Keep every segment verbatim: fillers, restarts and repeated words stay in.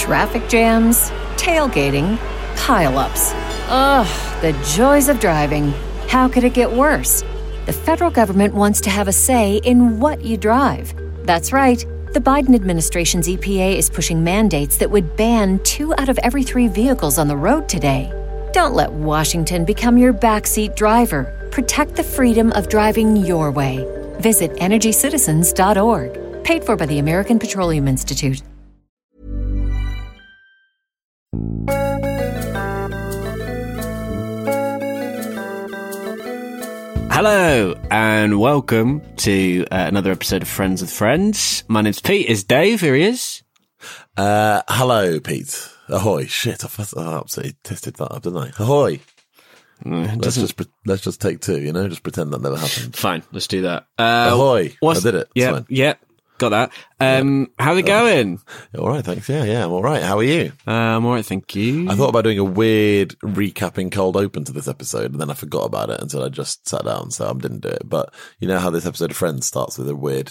Traffic jams, tailgating, pile-ups. Ugh, the joys of driving. How could it get worse? The federal government wants to have a say in what you drive. That's right. The Biden administration's E P A is pushing mandates that would ban two out of every three vehicles on the road today. Don't let Washington become your backseat driver. Protect the freedom of driving your way. Visit energy citizens dot org. Paid for by the American Petroleum Institute. Hello and welcome to uh, another episode of Friends with Friends. My name's Pete. Is Dave? Here he is. Uh, hello, Pete. Ahoy! Shit, I absolutely tested that up, didn't I? Ahoy! Mm, let's just pre- let's just take two. You know, just pretend that never happened. Fine, let's do that. Uh, Ahoy! I did it. Yeah, yeah, got that. Um, yeah. How's it going? Uh, all right, thanks. Yeah, yeah, I'm all right. How are you? Uh, I'm all right, thank you. I thought about doing a weird recapping cold open to this episode, and then I forgot about it until I just sat down, so I didn't do it. But you know how this episode of Friends starts with a weird.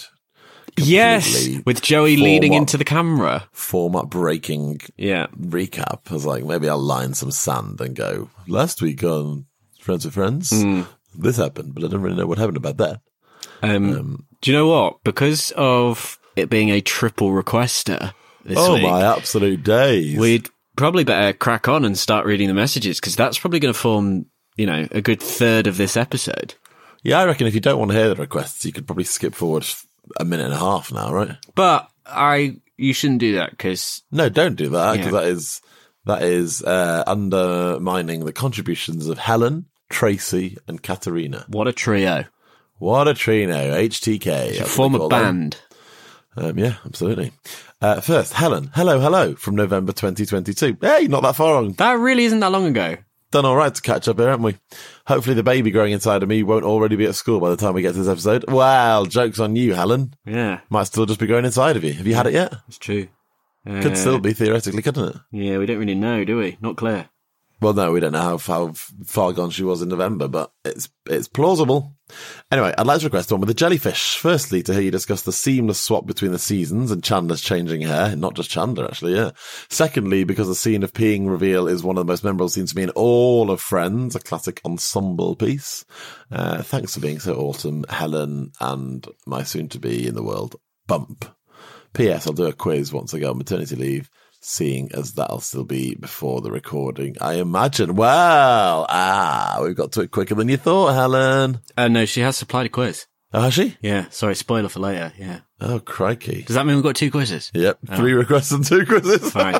Yes, with Joey leaning up, into the camera. Format breaking yeah. recap. I was like, maybe I'll line some sand and go, last week on Friends with Friends, mm. this happened, but I don't really know what happened about that. Um, um, do you know what? Because of it being a triple requester this oh week. Oh, my absolute days. We'd probably better crack on and start reading the messages, because that's probably going to form, you know, a good third of this episode. Yeah, I reckon if you don't want to hear the requests, you could probably skip forward a minute and a half now, right? But I, you shouldn't do that because no, don't do that because yeah. that is that is uh, undermining the contributions of Helen, Tracy, and Katerina. What a trio! What a trio! H T K. Form a band. Um, yeah, absolutely. Uh, first, Helen. Hello, hello from November twenty twenty-two. Hey, not that far on. That really isn't that long ago. Done all right to catch up here, haven't we? Hopefully the baby growing inside of me won't already be at school by the time we get to this episode. Well, joke's on you, Helen. Yeah. Might still just be growing inside of you. Have you had it yet? It's true. Uh, Could still be, theoretically, couldn't it? Yeah, we don't really know, do we? Not clear. Well, no, we don't know how, how far gone she was in November, but it's it's plausible. Anyway, I'd like to request one with the jellyfish. Firstly, to hear you discuss the seamless swap between the seasons and Chandler's changing hair. Not just Chandler, actually, yeah. Secondly, because the scene of peeing reveal is one of the most memorable scenes to me in all of Friends, a classic ensemble piece. Uh, thanks for being so awesome, Helen, and my soon-to-be in the world, Bump. P S. I'll do a quiz once I go on maternity leave, seeing as that'll still be before the recording, I imagine. Well, ah, we've got to it quicker than you thought, Helen. Uh, no, she has supplied a quiz. Oh, has she? Yeah, sorry, spoiler for later, yeah. Oh, crikey. Does that mean we've got two quizzes? Yep, oh. three requests and two quizzes. Fine.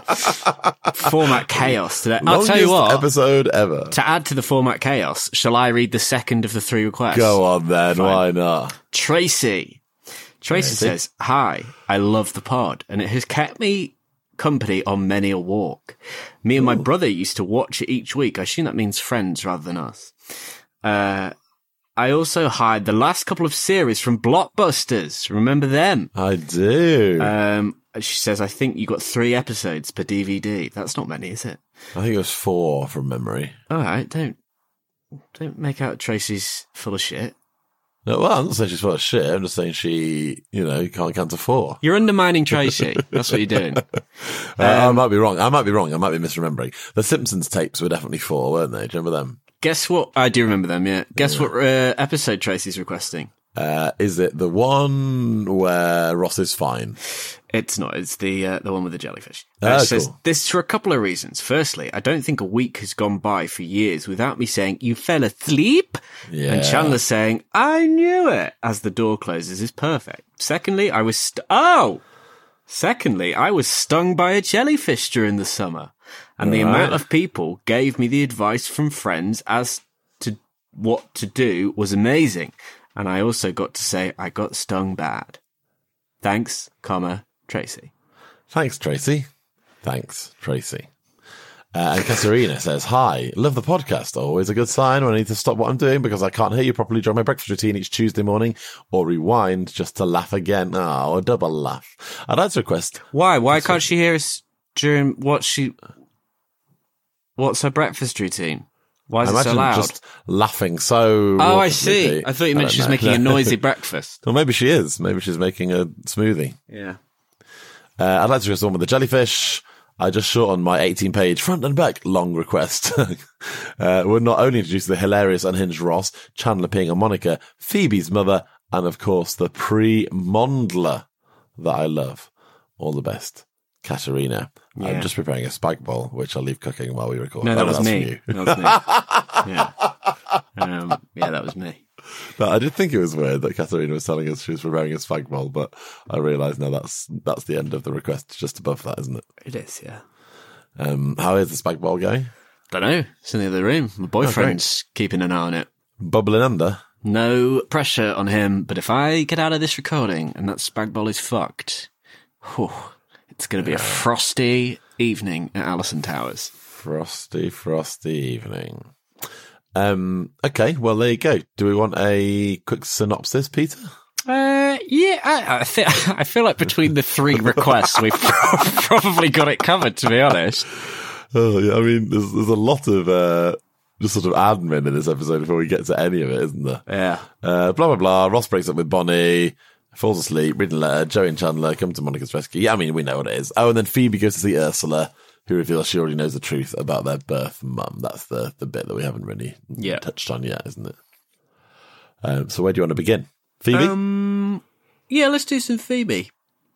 Format chaos today. I'll Longest tell you what. episode ever. To add to the format chaos, shall I read the second of the three requests? Go on then, Fine. Why not? Tracy. Tracy says, hi, I love the pod, and it has kept me company on many a walk. Me and my Ooh. brother used to watch it each week. I assume that means Friends rather than us. Uh, I also hide the last couple of series from Blockbusters. Remember them? I do. Um, she says, I think you got three episodes per D V D. That's not many, is it? I think it was four from memory. All right, don't don't make out Tracy's full of shit. No, well, I'm not saying she's full of shit. I'm just saying she, you know, can't count to four. You're undermining Tracy. That's what you're doing. uh, um, I might be wrong. I might be wrong. I might be misremembering. The Simpsons tapes were definitely four, weren't they? Do you remember them? Guess what? I do remember them, yeah. Guess yeah. what uh, episode Tracy's requesting? Uh, is it the one where Ross is fine? It's not. It's the uh, the one with the jellyfish. Uh, Ah, it says, cool. this for a couple of reasons. Firstly, I don't think a week has gone by for years without me saying, you fell asleep? Yeah. And Chandler saying, I knew it, as the door closes is perfect. Secondly, I was... St- oh! Secondly, I was stung by a jellyfish during the summer. And the Right. amount of people gave me the advice from friends as to what to do was amazing. And I also got to say I got stung bad. Thanks, comma, Tracy. Thanks, Tracy. Thanks, Tracy. Uh, and Katerina says, hi, love the podcast. Always a good sign when I need to stop what I'm doing because I can't hear you properly during my breakfast routine each Tuesday morning, or rewind just to laugh again. Oh, a double laugh. I'd like to request... Why? Why can't she hear us during what she... What's her breakfast routine? Why is I it so imagine loud? just laughing so... Oh, I see. I thought you meant I she was know. making a noisy breakfast. Well, maybe she is. Maybe she's making a smoothie. Yeah. Uh, I'd like to request one with the jellyfish. I just shortened my eighteen-page front and back long request. uh, would not only introduce the hilarious unhinged Ross, Chandler peeing on Monica, Phoebe's mother, and of course the pre-Mondler that I love. All the best, Katerina. Yeah. I'm just preparing a spike ball, which I'll leave cooking while we record. No, that oh, was me. That was me. yeah. Um, yeah, that was me. But I did think it was weird that Katerina was telling us she was preparing a spike bowl, but I realise now that's that's the end of the request, just above that, isn't it? It is, yeah. Um, how is the spike bowl going? Don't know. It's in the other room. My boyfriend's oh, keeping an eye on it. Bubbling under? No pressure on him, but if I get out of this recording and that spike bowl is fucked, whew, it's going to be a frosty evening at Allison Towers. Frosty, frosty evening. Um, okay, well, there you go. Do we want a quick synopsis, Peter? Uh, yeah, I, I, th- I feel like between the three requests, we've probably got it covered, to be honest. Oh, yeah, I mean, there's, there's a lot of uh, just sort of admin in this episode before we get to any of it, isn't there? Yeah. Uh, blah, blah, blah. Ross breaks up with Bonnie, falls asleep, reading a letter. Joey and Chandler come to Monica's rescue. Yeah, I mean, we know what it is. Oh, and then Phoebe goes to see Ursula, who reveals she already knows the truth about their birth mum. That's the, the bit that we haven't really yeah. touched on yet, isn't it? Um, so where do you want to begin? Phoebe? Um, yeah, let's do some Phoebe.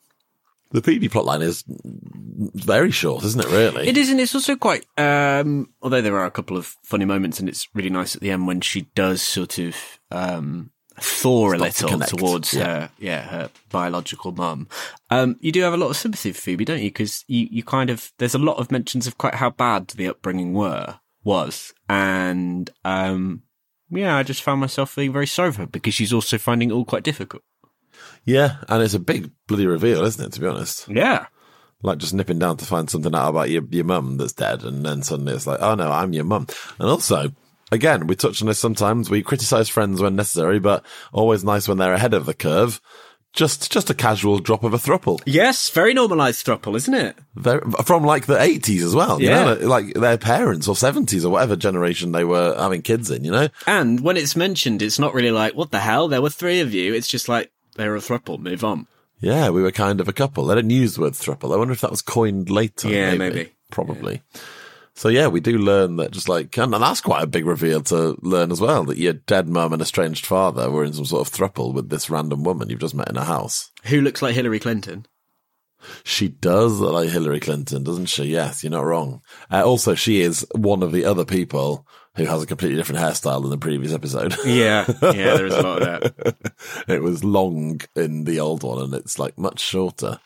The Phoebe plotline is very short, isn't it, really? It is, and it's also quite, um, although there are a couple of funny moments, and it's really nice at the end when she does sort of um, thaw a little to towards yeah. her, yeah, her biological mum. Um, you do have a lot of sympathy for Phoebe, don't you? Because you, you kind of, there's a lot of mentions of quite how bad the upbringing were, was. And, um, yeah, I just found myself feeling very sorry for her because she's also finding it all quite difficult. Yeah, and it's a big bloody reveal, isn't it, to be honest? Yeah. Like just nipping down to find something out about your, your mum that's dead, and then suddenly it's like, oh no, I'm your mum. And also, again, we touch on this sometimes, we criticise friends when necessary, but always nice when they're ahead of the curve. Just just a casual drop of a throuple. Yes, very normalised throuple, isn't it? Very, from like the eighties as well, you yeah. know, like their parents or seventies or whatever generation they were having kids in, you know? And when it's mentioned, it's not really like, what the hell, there were three of you. It's just like, they're a throuple, move on. Yeah, we were kind of a couple. They didn't use the word throuple. I wonder if that was coined later. Yeah, maybe. maybe. Probably. Yeah. So yeah, we do learn that just like, and that's quite a big reveal to learn as well, that your dead mum and estranged father were in some sort of throuple with this random woman you've just met in a house. Who looks like Hillary Clinton. She does look like Hillary Clinton, doesn't she? Yes, you're not wrong. Uh, also, she is one of the other people who has a completely different hairstyle than the previous episode. Yeah, yeah, there is a lot of that. It was long in the old one, and it's like much shorter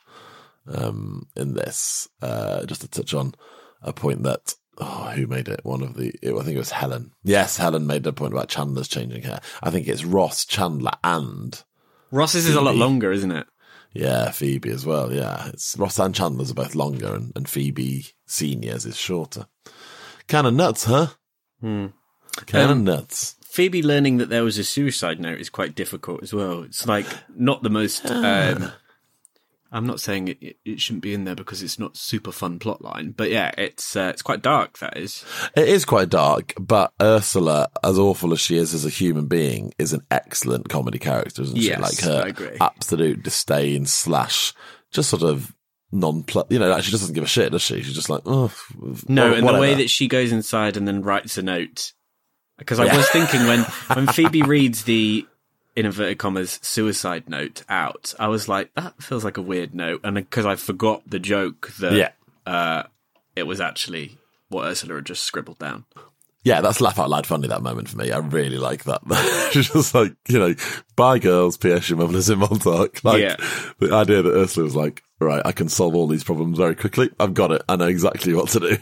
um, in this. Uh, just to touch on a point that, oh, who made it? One of the, I think it was Helen. Yes, Helen made a point about Chandler's changing hair. I think it's Ross, Chandler, and Ross's is a lot longer, isn't it? Yeah, Phoebe as well, yeah. It's Ross and Chandler's are both longer, and, and Phoebe Senior's is shorter. Kind of nuts, huh? Hmm. Kind of um, nuts. Phoebe learning that there was a suicide note is quite difficult as well. It's like not the most... Um, I'm not saying it, it shouldn't be in there because it's not super fun plotline, but yeah, it's uh, it's quite dark, that is. It is quite dark, but Ursula, as awful as she is as a human being, is an excellent comedy character, isn't she? Yes, Like her I agree. absolute disdain slash just sort of non you know, like she doesn't give a shit, does she? She's just like, oh, no, whatever. And the way that she goes inside and then writes a note, because I Yeah. was thinking when when Phoebe reads the, in inverted commas, suicide note out, I was like, that feels like a weird note. And because I forgot the joke that Yeah. uh, it was actually what Ursula had just scribbled down. Yeah, that's laugh out loud funny, that moment for me. I really like that. She's just like, you know, bye girls, P S your mum lives in Montauk. Like, Yeah. the idea that Ursula was like, right, I can solve all these problems very quickly. I've got it. I know exactly what to do.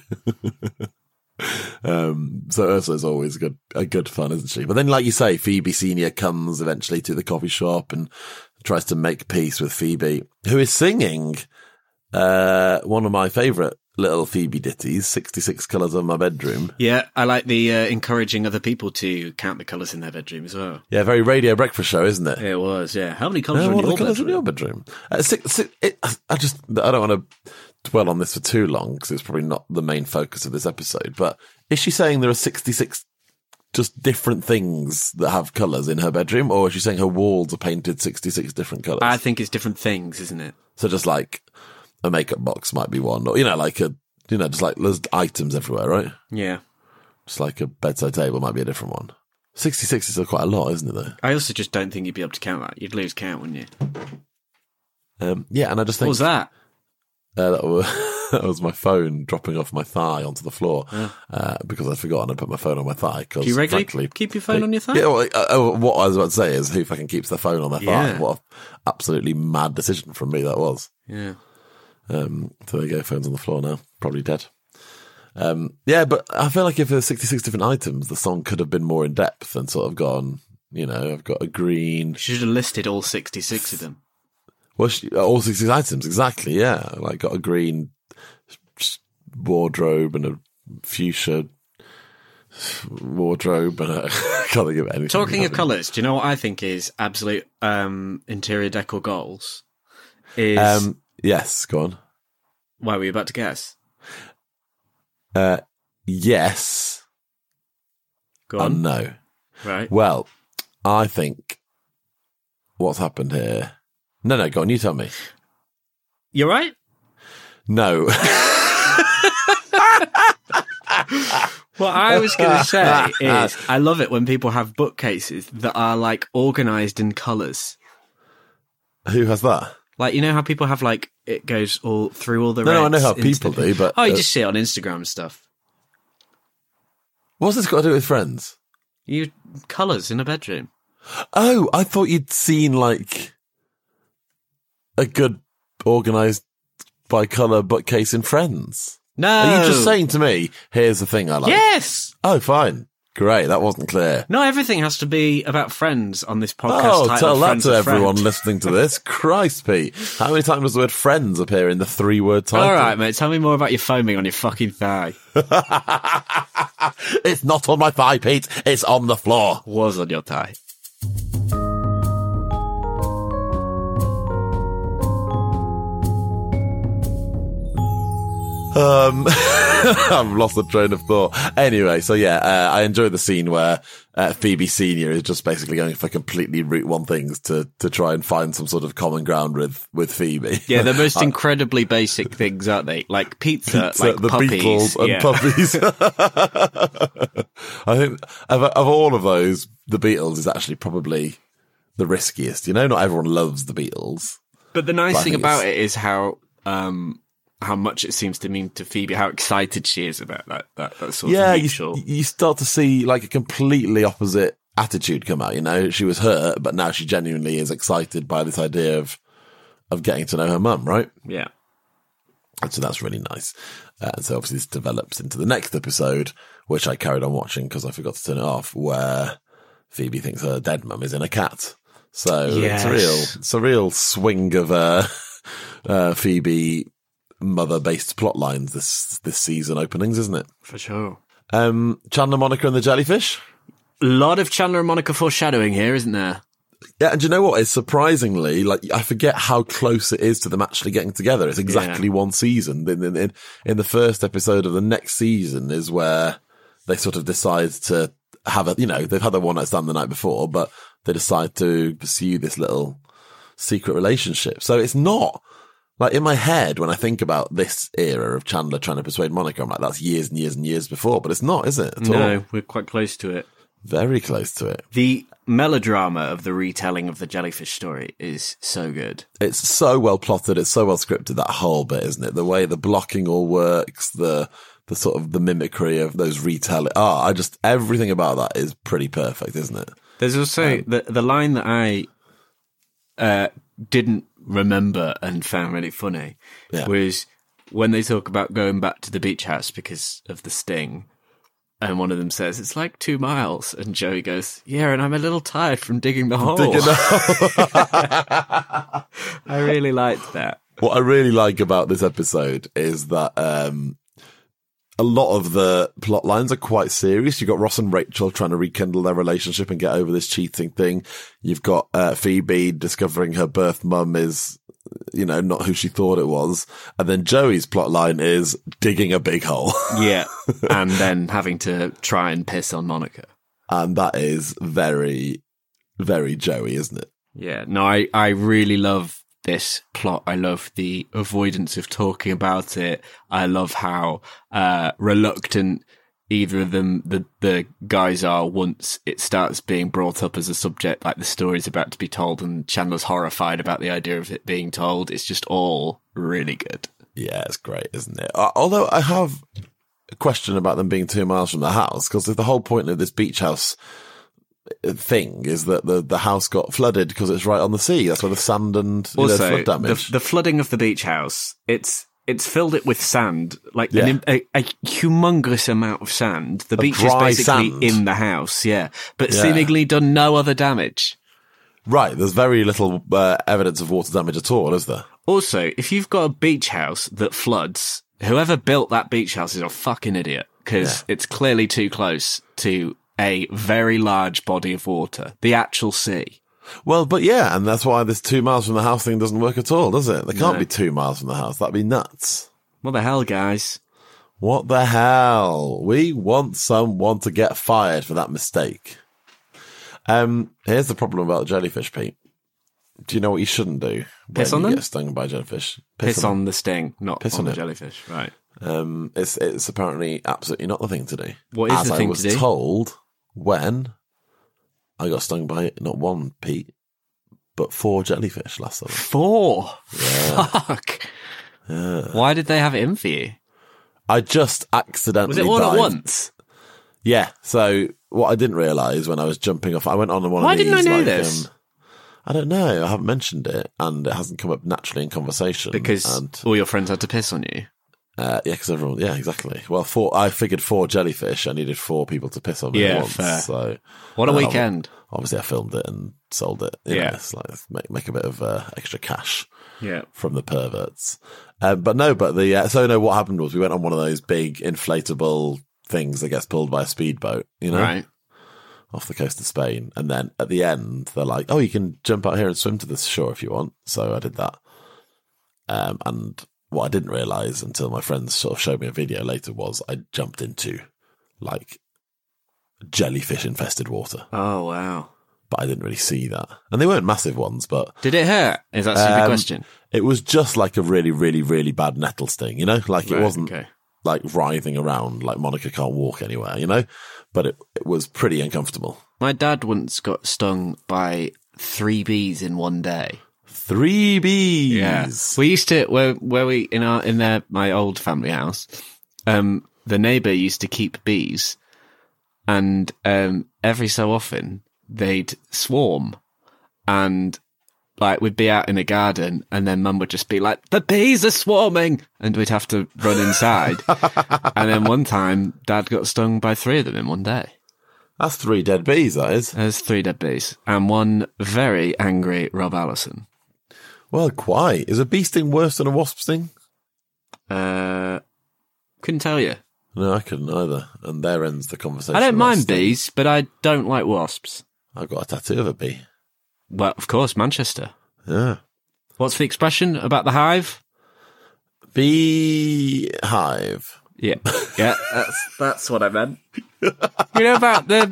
um, so Ursula's always good, a good fun, isn't she? But then, like you say, Phoebe Senior comes eventually to the coffee shop and tries to make peace with Phoebe, who is singing, uh, one of my favourite little Phoebe ditties, sixty-six Colours of My Bedroom. Yeah, I like the uh, encouraging other people to count the colours in their bedroom as well. Yeah, very radio breakfast show, isn't it? It was, yeah. How many colours Uh, are in what are your the colours bedroom? in your bedroom? Uh, six, six, it, I just, I don't want to dwell on this for too long because it's probably not the main focus of this episode. But is she saying there are sixty-six just different things that have colours in her bedroom, or is she saying her walls are painted sixty-six different colours? I think it's different things, isn't it? So just like a makeup box might be one, or, you know, like a, you know, just like there's items everywhere, right? Yeah. Just like a bedside table might be a different one. sixty-six is still quite a lot, isn't it, though? I also just don't think you'd be able to count that. You'd lose count, wouldn't you? Um, yeah, and I just think... What was that? Uh, that, was, that was my phone dropping off my thigh onto the floor Oh. uh, because I'd forgotten I put my phone on my thigh. Do you regularly frankly, keep your phone on your thigh? Yeah, well, uh, what I was about to say is who fucking keeps their phone on their thigh? Yeah. What an absolutely mad decision from me that was. Yeah. Um, so there you go, phone's on the floor now, probably dead. Um, yeah, but I feel like if there's sixty-six different items, the song could have been more in depth and sort of gone, you know, I've got a green... You should have listed all sixty-six of them. Well, she, all sixty-six items, exactly, yeah. Like, got a green wardrobe and a fuchsia wardrobe and a... I can't think of anything. Talking of colours, do you know what I think is absolute um, interior decor goals? Is... Um, yes, go on. Why, were you about to guess? Uh, yes. Go And on. no. Right. Well, I think what's happened here... No, no, go on, you tell me. You're right? No. What I was going to say is I love it when people have bookcases that are, like, organised in colours. Who has that? Like, you know how people have, like, it goes all through all the No, no, I reds know how into people the- do, but... Oh, you uh, just see it on Instagram and stuff. What's this got to do with Friends? You colours in a bedroom. Oh, I thought you'd seen, like, a good organised by colour bookcase in Friends. No. Are you just saying to me, here's the thing I like? Yes! Oh, fine. Great, that wasn't clear. No, everything has to be about friends on this podcast. Oh, titled tell that Friends to of everyone Friends. listening to this. Christ, Pete. How many times does the word friends appear in the three-word title? All right, mate. Tell me more about your foaming on your fucking thigh. It's not on my thigh, Pete. It's on the floor. Was on your thigh. Um, I've lost the train of thought. Anyway, so yeah, uh, I enjoy the scene where uh, Phoebe Senior is just basically going for completely route one things to to try and find some sort of common ground with with Phoebe. Yeah, the most incredibly basic things, aren't they? Like pizza, Pizza, like the puppies. Beatles and yeah. puppies. I think of, of all of those, the Beatles is actually probably the riskiest. You know, not everyone loves the Beatles. But the nice But I thing think about it's- it is how um, how much it seems to mean to Phoebe, how excited she is about that that, that sort Yeah, of you, mutual. you start to see like a completely opposite attitude come out. You know, she was hurt, but now she genuinely is excited by this idea of of getting to know her mum, right? Yeah. And so that's really nice. Uh, and so obviously this develops into the next episode, which I carried on watching because I forgot to turn it off, where Phoebe thinks her dead mum is in a cat. So Yes. it's a real, it's a real swing of uh, uh, Phoebe mother-based plot lines this this season openings, isn't it? For sure. Um, Chandler, Monica, and the jellyfish. A lot of Chandler and Monica foreshadowing here, isn't there? Yeah, and do you know what? It's surprisingly, like, I forget how close it is to them actually getting together. It's exactly Yeah. one season. In, in, in, in the first episode of the next season is where they sort of decide to have a, you know, they've had a one night stand the night before, but they decide to pursue this little secret relationship. So it's not, like, in my head, when I think about this era of Chandler trying to persuade Monica, I'm like, that's years and years and years before, but it's not, is it? At No, all? we're quite close to it. Very close to it. The melodrama of the retelling of the jellyfish story is so good. It's so well plotted. It's so well scripted, that whole bit, isn't it? The way the blocking all works, the the sort of the mimicry of those retelling. Ah, I just, everything about that is pretty perfect, isn't it? There's also Um, the the line that I uh, didn't remember and found really funny Yeah. was when they talk about going back to the beach house because of the sting. And one of them says, it's like two miles. And Joey goes, yeah, and I'm a little tired from digging the hole. Digging the- I really liked that. What I really like about this episode is that um, a lot of the plot lines are quite serious. You've got Ross and Rachel trying to rekindle their relationship and get over this cheating thing. You've got uh, Phoebe discovering her birth mum is, you know, not who she thought it was. And then Joey's plot line is digging a big hole. Yeah. And then having to try and piss on Monica. And that is very, very Joey, isn't it? Yeah. No, I, I really love this plot. I love the avoidance of talking about it. I love how uh, reluctant either of them, the, the guys are once it starts being brought up as a subject, like the story's about to be told and Chandler's horrified about the idea of it being told. It's just all really good. Yeah, it's great, isn't it? Uh, although I have a question about them being two miles from the house, because the whole point of this beach house thing is that the, the house got flooded because it's right on the sea. That's where the sand and you also, know, flood damage. The, the flooding of the beach house, it's it's filled it with sand, like Yeah. an, a, a humongous amount of sand. The A beach is dry basically sand. in the house, yeah, but Yeah. seemingly done no other damage. Right, there's very little uh, evidence of water damage at all, is there? Also, if you've got a beach house that floods, whoever built that beach house is a fucking idiot, because Yeah. it's clearly too close to a very large body of water, the actual sea. Well, but yeah, and that's why this two miles from the house thing doesn't work at all, does it? There can't No. be two miles from the house. That'd be nuts. What the hell, guys? What the hell? We want someone to get fired for that mistake. Um, here's the problem about jellyfish, Pete. Do you know what you shouldn't do Piss when on you them? get stung by jellyfish? Piss on the sting, not Piss on on the it. jellyfish. Right. Um, it's it's apparently absolutely not the thing to do. What is As the I thing was to do? told when I got stung by not one, Pete, but four jellyfish last summer. Four? Fuck. Why did they have it in for you? I just accidentally Was it all dived. at once? Yeah. So what I didn't realise when I was jumping off, I went on one Why of these. didn't I know like, this? Um, I don't know. I haven't mentioned it, and it hasn't come up naturally in conversation. Because and, all your friends had to piss on you. uh, yeah, because everyone, yeah, exactly. Well, four. I figured four jellyfish. I needed four people to piss on me Yeah, at once. fair. So What a uh, weekend. Obviously, I filmed it and sold it. You know, Yeah. it's like make make a bit of uh, extra cash Yeah. from the perverts. Um, but no, but the uh, so no. What happened was we went on one of those big inflatable things that gets pulled by a speedboat. You know, Right. off the coast of Spain. And then at the end, they're like, oh, you can jump out here and swim to the shore if you want. So I did that. Um, and what I didn't realise until my friends sort of showed me a video later was I jumped into like jellyfish infested water. Oh, wow. But I didn't really see that. And they weren't massive ones, but Did it hurt? Is that a stupid Um, question? it was just like a really, really, really bad nettle sting, you know? Like it Right, wasn't okay. like writhing around like Monica can't walk anywhere, you know? But it, it was pretty uncomfortable. My dad once got stung by three bees in one day. Three bees. We used to where where we in our in their my old family house. Um, the neighbour used to keep bees, and um, every so often they'd swarm, and like we'd be out in the garden, and then Mum would just be like, "The bees are swarming," and we'd have to run inside. And then one time, Dad got stung by three of them in one day. That's three dead bees, that is. There's three dead bees, and one very angry Rob Allison. Well, quite. Is a bee sting worse than a wasp sting? Uh, couldn't tell you. No, I couldn't either. And there ends the conversation. I don't about mind sting. bees, but I don't like wasps. I've got a tattoo of a bee. Well, of course, Manchester. Yeah. What's the expression about the hive? Bee hive. Yeah, yeah, that's that's what I meant. You know about the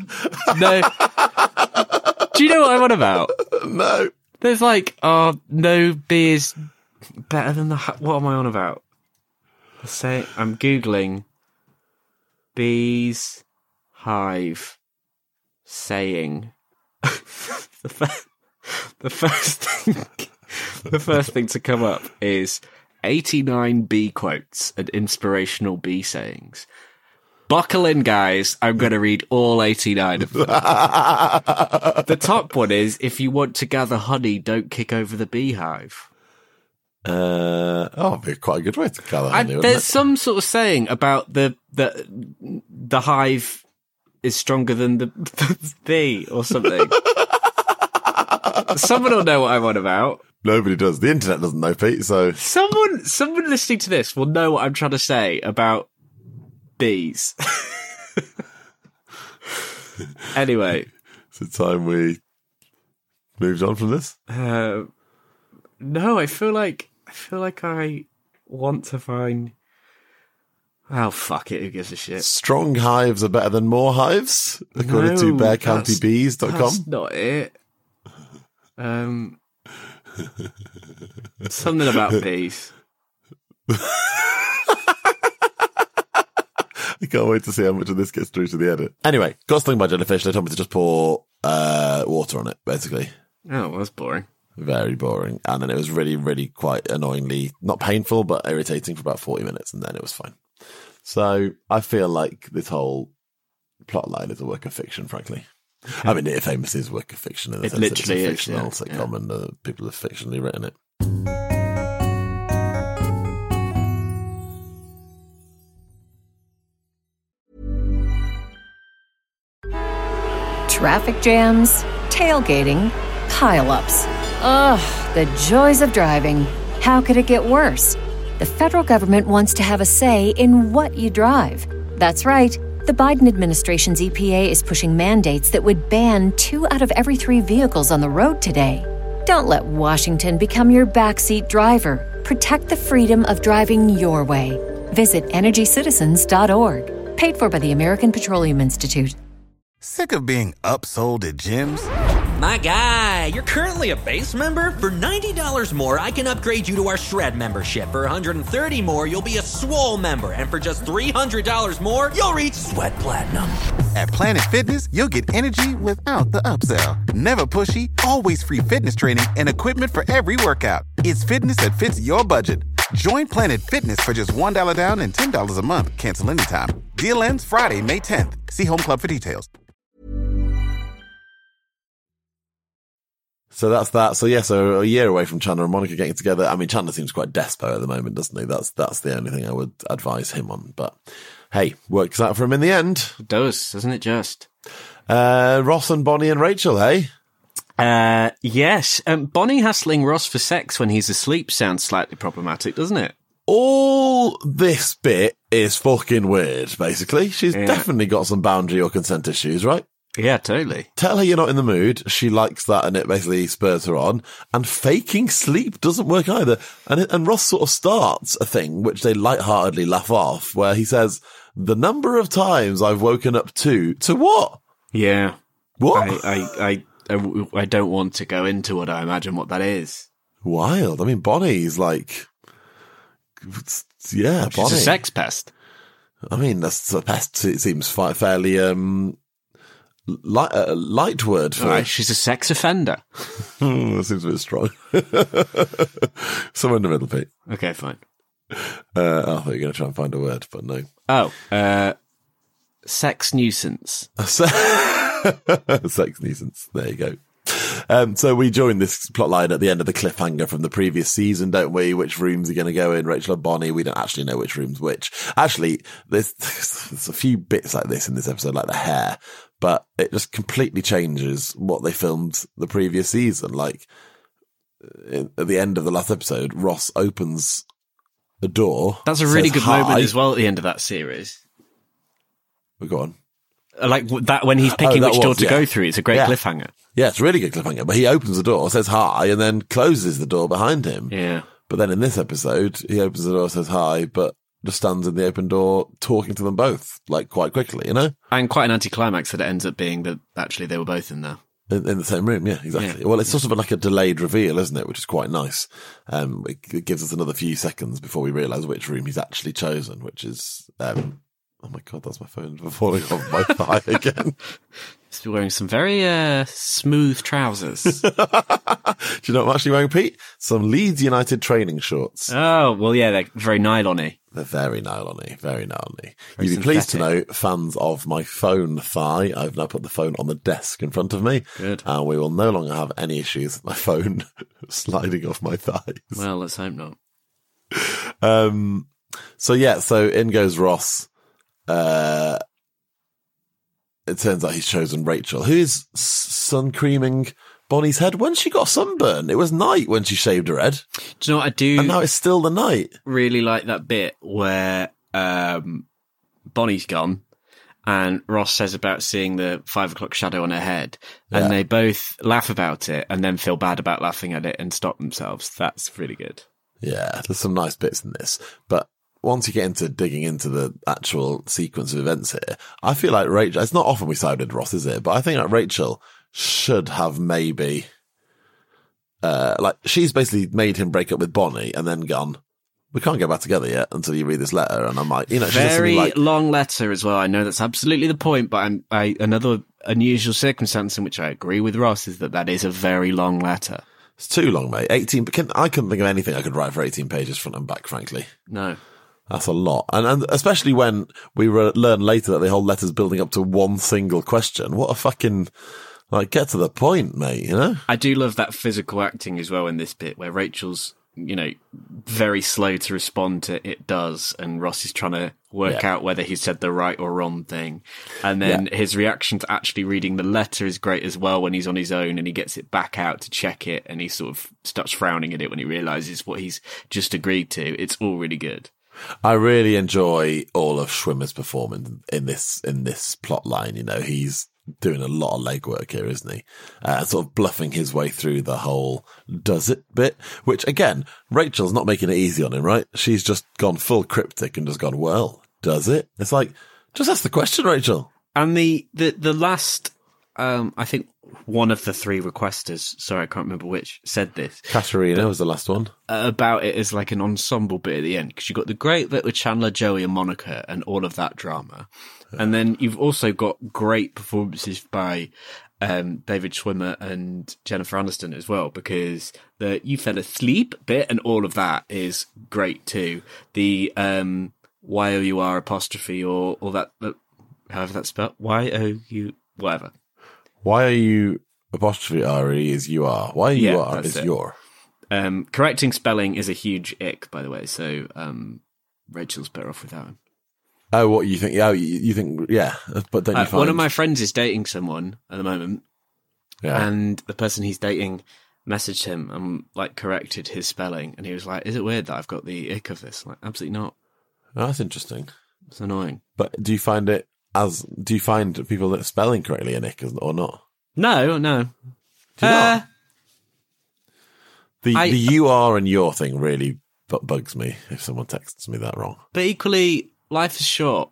no? Do you know what I'm on about? No. There's like, oh, no bee is better than the. hi- What am I on about? Let's say I'm googling bees hive saying. the, first, the first thing, the first thing to come up is eighty-nine bee quotes and inspirational bee sayings. Buckle in, guys. I'm going to read all eighty-nine of them. The top one is, if you want to gather honey, don't kick over the beehive. Uh, oh, it'd be quite a good way to gather I, honey, wouldn't there's it? some sort of saying about the the, the hive is stronger than the, the bee or something. Someone will know what I'm on about. Nobody does. The internet doesn't know, Pete, so... Someone, someone listening to this will know what I'm trying to say about bees. Anyway, It's the time we moved on from this. uh, no, I feel like I feel like I want to find. Oh fuck it! Who gives a shit? Strong hives are better than more hives, according to No, bear county bees dot com. That's not it. Um, Something about bees. I can't wait to see how much of this gets through to the edit. Anyway, got stung by jellyfish. They told me to just pour uh, water on it, basically. Oh, well, that's boring. Very boring. And then it was really, really quite annoyingly, not painful, but irritating for about forty minutes, and then it was fine. So I feel like this whole plotline is a work of fiction, frankly. Okay. I mean, Near Famous is a work of fiction. In the it sense literally it's a fictional is, yeah. sitcom, yeah. and uh, people have fictionally written it. Traffic jams, tailgating, pile-ups. Ugh, the joys of driving. How could it get worse? The federal government wants to have a say in what you drive. That's right. The Biden administration's E P A is pushing mandates that would ban two out of every three vehicles on the road today. Don't let Washington become your backseat driver. Protect the freedom of driving your way. Visit energy citizens dot org. Paid for by the American Petroleum Institute. Sick of being upsold at gyms? My guy, you're currently a base member? For ninety dollars more, I can upgrade you to our Shred membership. For one hundred thirty dollars more, you'll be a Swole member. And for just three hundred dollars more, you'll reach Sweat Platinum. At Planet Fitness, you'll get energy without the upsell. Never pushy, always free fitness training and equipment for every workout. It's fitness that fits your budget. Join Planet Fitness for just one dollar down and ten dollars a month. Cancel anytime. Deal ends Friday, May tenth. See Home Club for details. So that's that. So yeah, so a year away from Chandler and Monica getting together. I mean, Chandler seems quite despo at the moment, doesn't he? That's that's the only thing I would advise him on. But hey, works out for him in the end. It does, doesn't it just? Uh, Ross and Bonnie and Rachel, hey? Uh, yes. Um, Bonnie hassling Ross for sex when he's asleep sounds slightly problematic, doesn't it? All this bit is fucking weird, basically. She's Yeah. definitely got some boundary or consent issues, right? Yeah, totally. Tell her you're not in the mood. She likes that, and it basically spurs her on. And faking sleep doesn't work either. And it, and Ross sort of starts a thing which they lightheartedly laugh off, where he says, "The number of times I've woken up to to what? Yeah. What? I, I, I, I, I don't want to go into what I imagine what that is. Wild. I mean, Bonnie's like, yeah, She's Bonnie. a sex pest. I mean, that's the pest. It seems fi- fairly um light, uh, light word for. All right, she's a sex offender. That seems a bit strong. Somewhere in the middle, Pete. Okay, fine. Uh, I thought you were going to try and find a word, but no. Oh, uh, sex nuisance. Sex nuisance. There you go. Um, so we join this plotline at the end of the cliffhanger from the previous season, don't we? Which rooms are going to go in? Rachel and Bonnie. We don't actually know which room's which. Actually, there's, there's a few bits like this in this episode, like the hair, but it just completely changes what they filmed the previous season. Like in, at the end of the last episode, Ross opens the door. That's a really says good hi. moment as well at the end of that series. We go on. Like that when he's picking Oh, that which door was, to yeah. go through. It's a great Yeah. cliffhanger. Yeah, it's a really good cliffhanger. But he opens the door, says hi, and then closes the door behind him. Yeah. But then in this episode, he opens the door, says hi, but just stands in the open door talking to them both, like quite quickly, you know? And quite an anticlimax that it ends up being that actually they were both in there. In, in the same room, yeah, exactly. Yeah. Well, it's sort of like a delayed reveal, isn't it? Which is quite nice. Um, it, it gives us another few seconds before we realise which room he's actually chosen, which is, um, oh my God, that's my phone falling off my thigh again. He's wearing some very uh, smooth trousers. Do you know what I'm actually wearing, Pete? Some Leeds United training shorts. Oh, well, yeah, they're very nylon-y. They're very nylon-y, very nylon-y. Very You'd be pleased to synthetic. know, fans of my phone thigh, I've now put the phone on the desk in front of me. Good. And we will no longer have any issues with my phone sliding off my thighs. Well, let's hope not. Um, so yeah, so in goes Ross. Uh, it turns out he's chosen Rachel, who is sun creaming Bonnie's head when she got sunburn. It was night when she shaved her head, Do you know what I do? and now it's still the night. Really like that bit where um, Bonnie's gone and Ross says about seeing the five o'clock shadow on her head, and Yeah. they both laugh about it and then feel bad about laughing at it and stop themselves. That's really good. Yeah, there's some nice bits in this, but once you get into digging into the actual sequence of events here, I feel like Rachel, it's not often we side with Ross, is it? But I think like Rachel should have maybe uh, like she's basically made him break up with Bonnie and then gone, we can't get back together yet until you read this letter. And I'm like, you know, she's very like, long letter as well. I know that's absolutely the point, but I'm, I, another unusual circumstance in which I agree with Ross is that that is a very long letter. It's too long, mate. eighteen, but can, I couldn't think of anything I could write for eighteen pages front and back, frankly. No. That's a lot. And, and especially when we re- learn later that the whole letter's building up to one single question. What a fucking, like, get to the point, mate, you know? I do love that physical acting as well in this bit where Rachel's, you know, very slow to respond to it does, and Ross is trying to work yeah. out whether he said the right or wrong thing. And then yeah. his reaction to actually reading the letter is great as well when he's on his own and he gets it back out to check it and he sort of starts frowning at it when he realises what he's just agreed to. It's all really good. I really enjoy all of Schwimmer's performance in this in this plot line. You know, he's doing a lot of legwork here, isn't he? Uh, sort of bluffing his way through the whole does it bit, which again, Rachel's not making it easy on him, right? She's just gone full cryptic and just gone, well, does it? It's like, just ask the question, Rachel. And the, the, the last, um, I think one of the three requesters, sorry, I can't remember which, said this. Katerina was the last one. Uh, about it as like an ensemble bit at the end, because you've got the great bit with Chandler, Joey and Monica and all of that drama. And then you've also got great performances by um, David Schwimmer and Jennifer Aniston as well, because the you fell asleep bit and all of that is great too. The um, Y O U R apostrophe or, or that, that, however that's spelled, Y O U, whatever. Why are you apostrophe R E is you are. Why you Yeah, are that's is it. your. Um, correcting spelling is a huge ick, by the way, so um, Rachel's better off with that one. Oh, what you think? Oh, you, you think? Yeah, but then you Uh, find one of my friends is dating someone at the moment, yeah. and the person he's dating messaged him and like corrected his spelling, and he was like, "Is it weird that I've got the ick of this?" I'm like, absolutely not. Oh, that's interesting. It's annoying. But do you find it as? Do you find people that are spelling correctly an ick or not? No, no. Do you Uh, not? The I- the you are and your thing really bu- bugs me if someone texts me that wrong. But equally, life is short,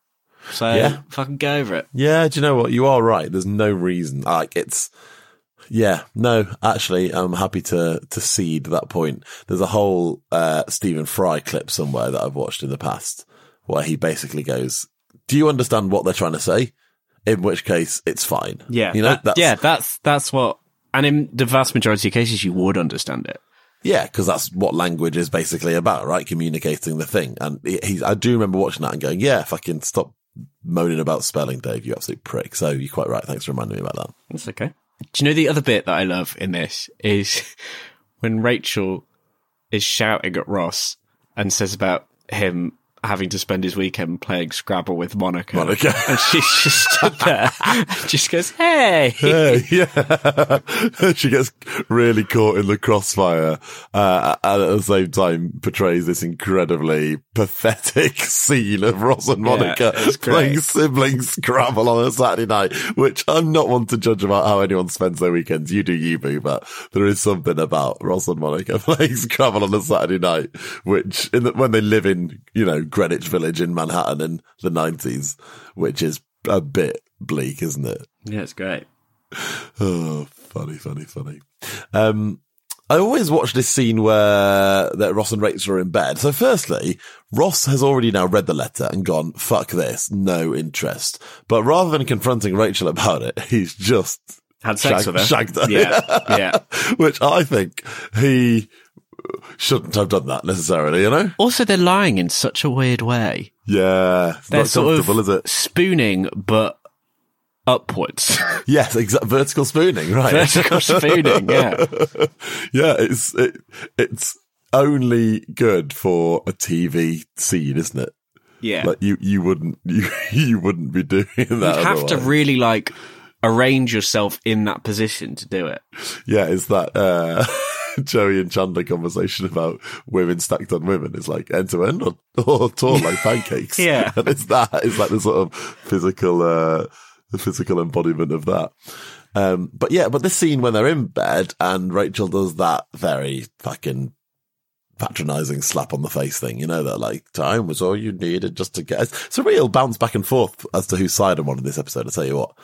so Yeah. fucking go over it. Yeah, do you know what? You are right. There's no reason. Like it's. Yeah, no, actually, I'm happy to to cede that point. There's a whole uh, Stephen Fry clip somewhere that I've watched in the past where he basically goes, "Do you understand what they're trying to say?" In which case, it's fine. Yeah, you know, that- that's, yeah, that's that's what. And in the vast majority of cases, you would understand it. yeah, because that's what language is basically about, right? Communicating the thing. And he, he's, I do remember watching that and going, "Yeah, fucking stop moaning about spelling, Dave. You absolute prick." So you're quite right. Thanks for reminding me about that. That's okay. Do you know the other bit that I love in this is when Rachel is shouting at Ross and says about him having to spend his weekend playing Scrabble with Monica. Monica. And she's just stood there and just goes, hey. Hey, yeah. She gets really caught in the crossfire, uh, and at the same time portrays this incredibly pathetic scene of Ross and Monica Yeah, it's great. playing sibling Scrabble on a Saturday night, which I'm not one to judge about how anyone spends their weekends. You do you, boo, but there is something about Ross and Monica playing Scrabble on a Saturday night, which in the, when they live in, you know, Greenwich Village in Manhattan in the nineties, which is a bit bleak, isn't it? Yeah, it's great. Oh, funny, funny, funny. Um, I always watch this scene where that Ross and Rachel are in bed. So firstly, Ross has already now read the letter and gone, fuck this, no interest. But rather than confronting Rachel about it, he's just Had sex shag- with her. shagged her. Yeah, yeah. Which I think he shouldn't have done that necessarily, you know? Also, they're lying in such a weird way. Yeah. It's They're not sort of comfortable, is it? spooning, but upwards. Yes, exact vertical spooning, right? Vertical spooning, yeah. Yeah, it's it, it's only good for a T V scene, isn't it? Yeah. Like you, you wouldn't you you wouldn't be doing that. You'd have to otherwise. really, like, arrange yourself in that position to do it. Yeah, it's that uh, Joey and Chandler conversation about women stacked on women. It's like end to end or, or tall like pancakes. Yeah. And it's that. It's like the sort of physical, uh, the physical embodiment of that. Um, but yeah, but this scene when they're in bed and Rachel does that very fucking patronizing slap on the face thing, you know, that like time was all you needed just to get. It's a real bounce back and forth as to whose side I'm on in this episode. I tell you what.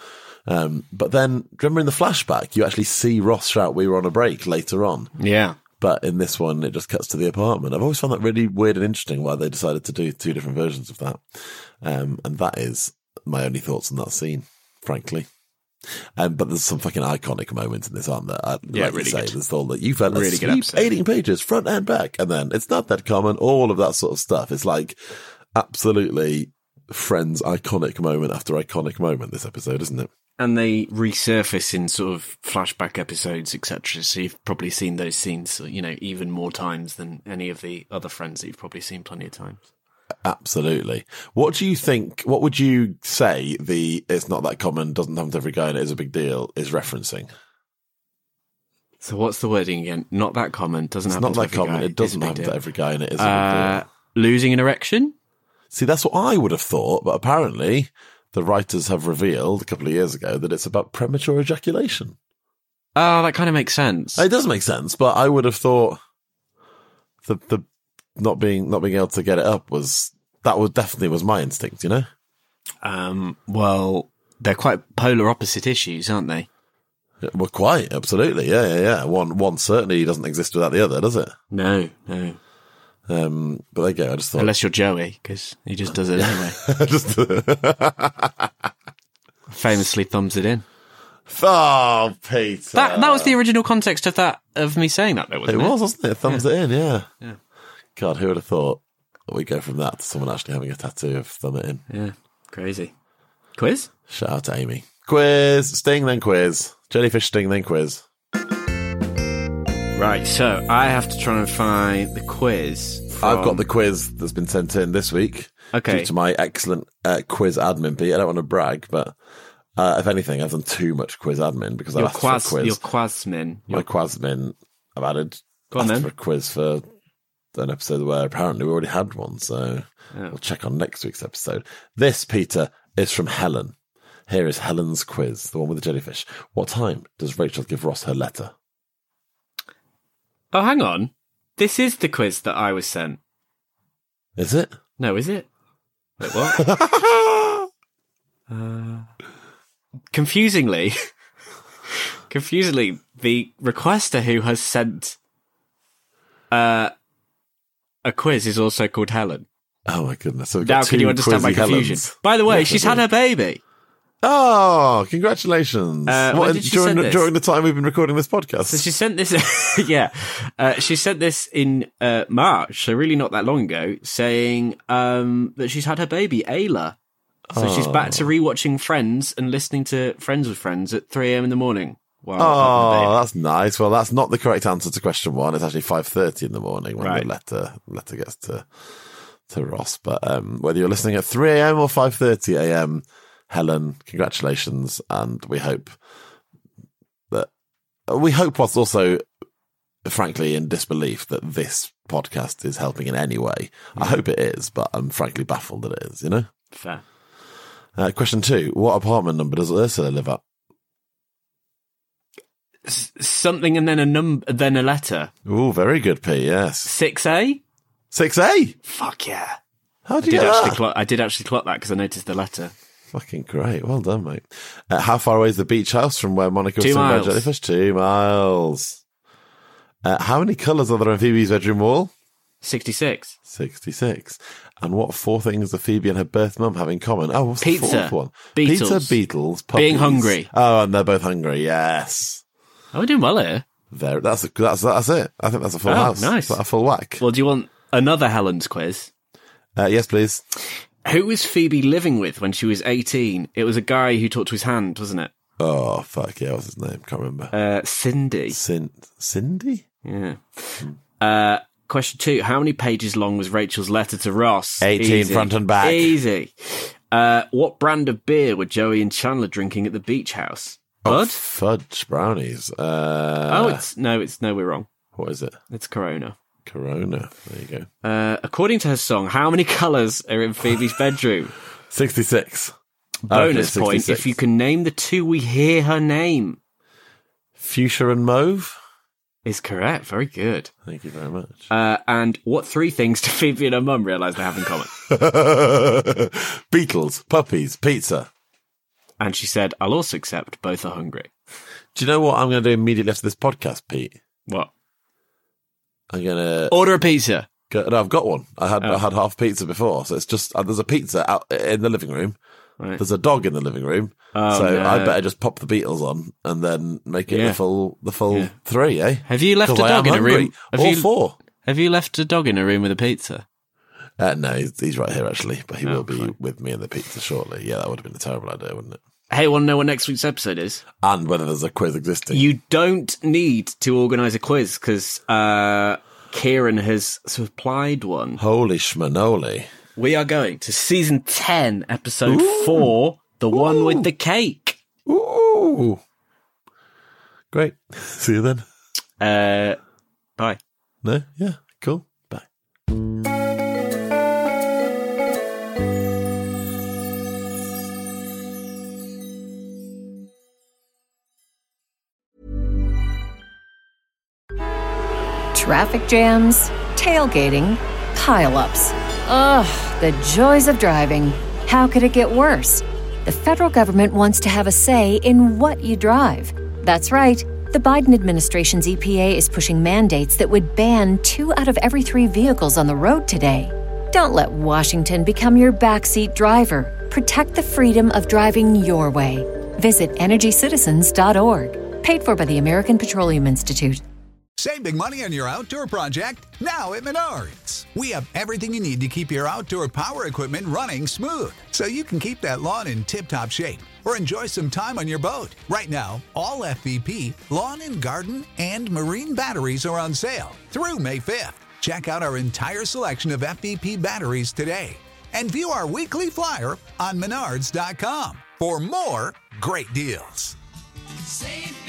Um, but then, remember in the flashback, you actually see Ross shout, "We were on a break" later on. Yeah. But in this one, it just cuts to the apartment. I've always found that really weird and interesting why they decided to do two different versions of that. Um, and that is my only thoughts on that scene, frankly. Um, but there's some fucking iconic moments in this, aren't there? I, Yeah, like really you say, good. there's all that you felt Really really good good episode. eighteen pages, front and back. And then it's not that common, all of that sort of stuff. It's like absolutely Friends iconic moment after iconic moment, this episode, isn't it? And they resurface in sort of flashback episodes, et cetera. So you've probably seen those scenes, you know, even more times than any of the other Friends that you've probably seen plenty of times. Absolutely. What do you think, what would you say the "it's not that common, doesn't happen to every guy and it is a big deal" is referencing? So what's the wording again? Not that common, doesn't It's happen not to that every common, guy, it doesn't is a big happen deal. to every guy and it is a Uh, big deal. losing an erection? See, that's what I would have thought, but apparently the writers have revealed a couple of years ago that it's about premature ejaculation. Oh, that kind of makes sense. It does make sense, but I would have thought the the not being not being able to get it up was that was definitely was my instinct, you know? Um, well, they're quite polar opposite issues, aren't they? Yeah, well, quite absolutely, yeah, yeah, yeah. One one certainly doesn't exist without the other, does it? No, no. Um, but there you go. I just thought, Unless you're Joey, because he just does it anyway. just Famously thumbs it in. oh, Peter, That that was the original context of that of me saying that, though, it wasn't it? was, wasn't it? Thumbs it in, yeah. Yeah. God, who would have thought that we go from that to someone actually having a tattoo of thumb it in? Yeah, crazy. Quiz? Shout out to Amy. Quiz, sting, then quiz. Jellyfish, sting, then quiz. Right, so I have to try and find the quiz. I've got from- the quiz that's been sent in this week. Okay. Due to my excellent uh, quiz admin, Pete. I don't want to brag, but uh, if anything, I've done too much quiz admin because I've your asked quaz, for a quiz. your quasmin. My quasmin, I've added Go on asked then. for a quiz for an episode where apparently we already had one, so Oh. we'll check on next week's episode. This, Peter, is from Helen. Here is Helen's quiz, the one with the jellyfish. What time does Rachel give Ross her letter? Oh, hang on. This is the quiz that I was sent. Is it? No, is it? Wait, what? uh, confusingly, confusingly, the requester who has sent uh, a quiz is also called Helen. Oh my goodness. So we've Now, got can two you understand my quizzy confusion? Helens. By the way, Yes, I she's do. had her baby. Oh, congratulations. Uh, when did she during, send this? during the time we've been recording this podcast. So she sent this, yeah, uh, she sent this in uh, March, so really not that long ago, saying um, that she's had her baby, Ayla. So she's back to rewatching Friends and listening to Friends with Friends at three a.m. in the morning. While having Oh, the baby. that's nice. Well, that's not the correct answer to question one. It's actually five thirty in the morning when Right. the letter letter gets to to Ross. But um, whether you're listening at three a.m. or five thirty a.m., Helen, congratulations, and we hope that we hope what's also, frankly, in disbelief that this podcast is helping in any way. I hope it is, but I'm frankly baffled that it is. You know. Fair. Uh, question two: what apartment number does Ursula live at? S- something and then a num, then a letter. Oh, very good, P. Yes, six A? six A. Fuck yeah. How I did you did get actually that? clock, I did actually clock that because I noticed the letter. Fucking great. Well done, mate. Uh, how far away is the beach house from where Monica was Two seen by miles. jellyfish? Two miles. Uh, how many colours are there on Phoebe's bedroom wall? sixty-six. sixty-six. And what four things do Phoebe and her birth mum have in common? Oh, what's Pizza. the fourth one? Beetles. Pizza, Beetles, puppies. Being hungry. Oh, and they're both hungry. Yes. Oh, we're doing well here. There. That's a, that's that's it. I think that's a full Oh, house. nice. A full whack. Well, do you want another Helen's quiz? Uh, yes, please. Who was Phoebe living with when she was eighteen? It was a guy who talked to his hand, wasn't it? Oh, fuck yeah. What's his name? Can't remember. Uh, Cindy. Cin- Cindy? Yeah. Uh, question two. How many pages long was Rachel's letter to Ross? eighteen Easy. front and back. Easy. Uh, what brand of beer were Joey and Chandler drinking at the beach house? Oh, Bud? fudge brownies. Uh, oh, it's no, it's no, we're wrong. What is it? It's Corona. Corona. There you go. Uh, according to her song, how many colours are in Phoebe's bedroom? sixty-six. Bonus Okay, point sixty-six. if you can name the two we hear her name. Fuchsia and mauve. Is correct. Very good. Thank you very much. Uh, and what three things do Phoebe and her mum realise they have in common? Beetles, puppies, pizza. And she said, I'll also accept both are hungry. Do you know what I'm going to do immediately after this podcast, Pete? What? I'm going to... Order a pizza. Go, no, I've got one. I had Oh. I had half pizza before, so it's just... Uh, there's a pizza out in the living room. Right. There's a dog in the living room. Oh, so no. I better just pop the Beatles on and then make it Yeah. the full the full Yeah. three, eh? Have you left a 'Cause I dog am in a room? hungry. Have All you, four. Have you left a dog in a room with a pizza? Uh, no, he's, he's right here, actually. But he Oh, will be fine. with me in the pizza shortly. Yeah, that would have been a terrible idea, wouldn't it? Hey, want to know what next week's episode is? And whether there's a quiz existing. You don't need to organise a quiz because uh, Kieran has supplied one. Holy schmanoli. We are going to season ten, episode four, the one with the cake. Ooh. Great. See you then. Uh, bye. No? Yeah, cool. Bye. Traffic jams, tailgating, pileups. Ugh, the joys of driving. How could it get worse? The federal government wants to have a say in what you drive. That's right. The Biden administration's E P A is pushing mandates that would ban two out of every three vehicles on the road today. Don't let Washington become your backseat driver. Protect the freedom of driving your way. Visit energy citizens dot org. Paid for by the American Petroleum Institute. Save big money on your outdoor project now at Menards. We have everything you need to keep your outdoor power equipment running smooth so you can keep that lawn in tip-top shape or enjoy some time on your boat. Right now, all F V P, lawn and garden, and marine batteries are on sale through May fifth. Check out our entire selection of F V P batteries today and view our weekly flyer on menards dot com for more great deals. Save